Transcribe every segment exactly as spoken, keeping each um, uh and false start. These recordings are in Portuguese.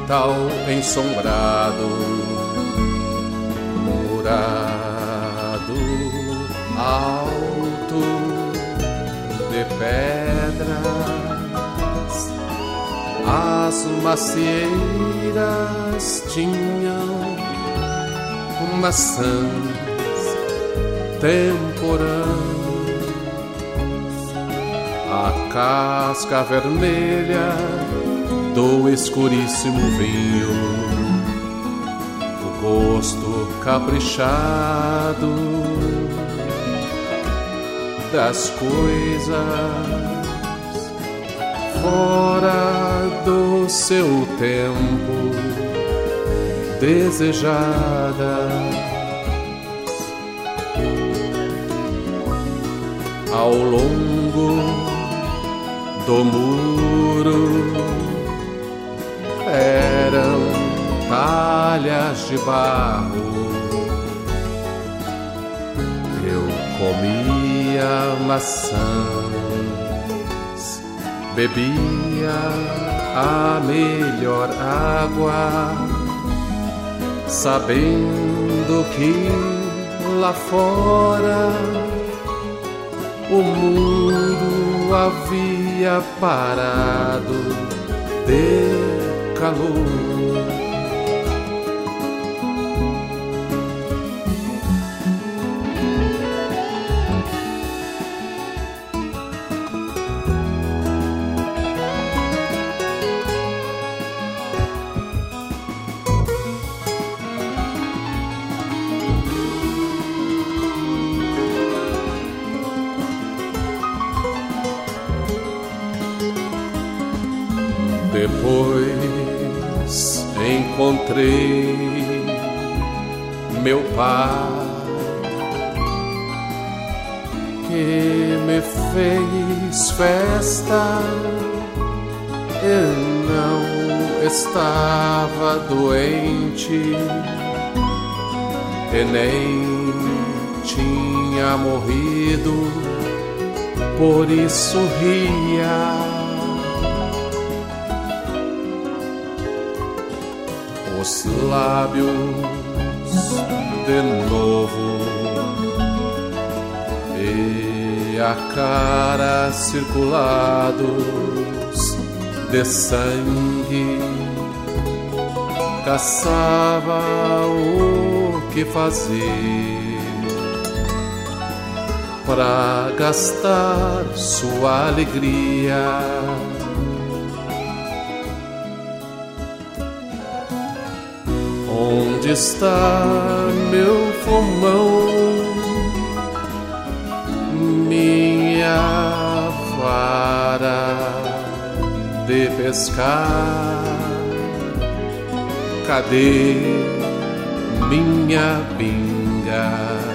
quintal ensombrado, murado, alto de pedras. As macieiras tinham maçãs temporãs. A casca vermelha do escuríssimo vinho, o gosto caprichado das coisas fora do seu tempo, desejadas. Ao longo do muro eram talhas de barro. Eu comia maçãs, bebia a melhor água, sabendo que lá fora o mundo havia parado de calor. Depois encontrei meu pai, que me fez festa e não estava doente e nem tinha morrido, por isso ria. Os lábios de novo e a cara circulados de sangue, caçava o que fazer pra gastar sua alegria. Onde está meu fumão, minha vara de pescar? Cadê minha pinga,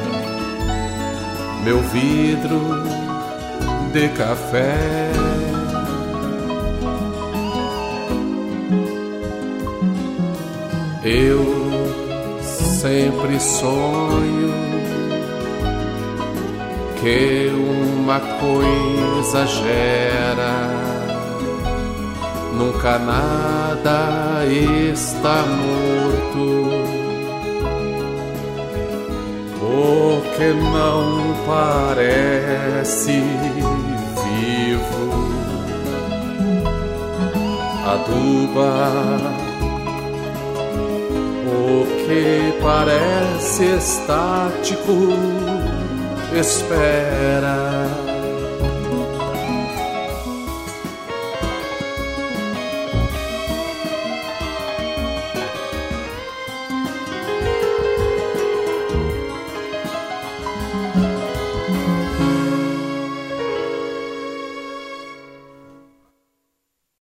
meu vidro de café? Eu sempre sonho que uma coisa gera, nunca nada está morto, o que não parece vivo aduba. O que parece estático espera.